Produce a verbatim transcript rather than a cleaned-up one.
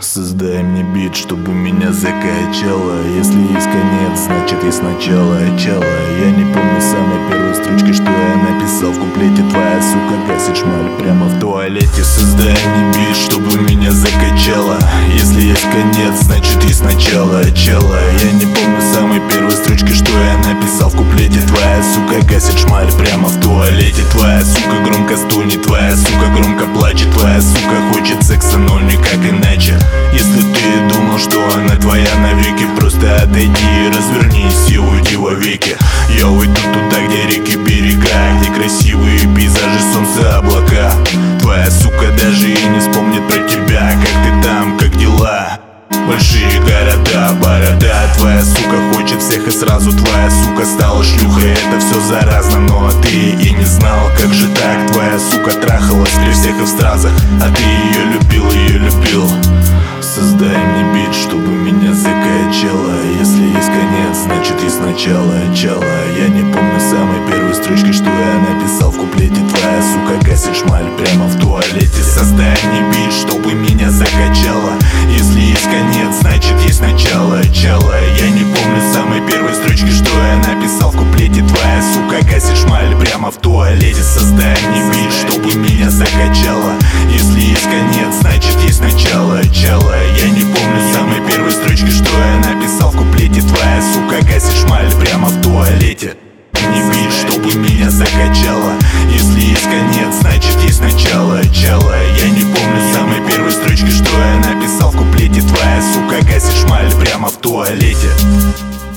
Создай мне бит, чтобы меня закачало. Если есть конец, значит есть начало. Чало, я не помню самой первой строчки, что я написал в куплете. Твоя сука гасит шмаль прямо в туалете. Создай мне бит, чтобы меня закачало. Если есть конец, значит есть начало. Чало, я не помню самой первой строчки, что я написал в куплете. Твоя сука гасит шмаль прямо в туалете. Твоя сука громко стонет, твоя сука громко плачет. Твоя сука хочет секса, но никак иначе. Если ты думал, что она твоя навеки, просто отойди, развернись и уйди во веки. Я уйду туда, где реки, берега, где красивые пейзажи, солнце, облака. Твоя сука даже и не вспомнит про тебя. Как ты там, как дела? Большие города, борода. Твоя сука хочет всех и сразу. Твоя сука стала шлюхой, это все заразно. Но ты и не знал, как же так. Твоя сука трахалась при всех и в стразах, а ты ее любил, ее любил. Создай мне бит, чтобы меня закачало. Если есть конец, значит есть начало. Чало, я не помню самой первой строчки, что я написал в куплете. Твоя сука гасит шмаль прямо в туалете. Создай мне бит, чтобы меня закачало. Если есть конец, значит есть начало. Чало, я не помню самой первой строчки, что я написал в куплете. Твоя сука гасит шмаль прямо в туалете. Создай мне бит, чтобы меня закачало. Если есть конец, значит есть начало. Чало, я не помню самой первой строчки, что я написал в куплете. Твоя сука гасит шмаль прямо в туалете. Не бит, чтобы меня закачало. Если есть конец, значит есть начало. Чало, я не помню самой первой строчки, что я написал в куплете. Твоя сука гасит шмаль прямо в туалете.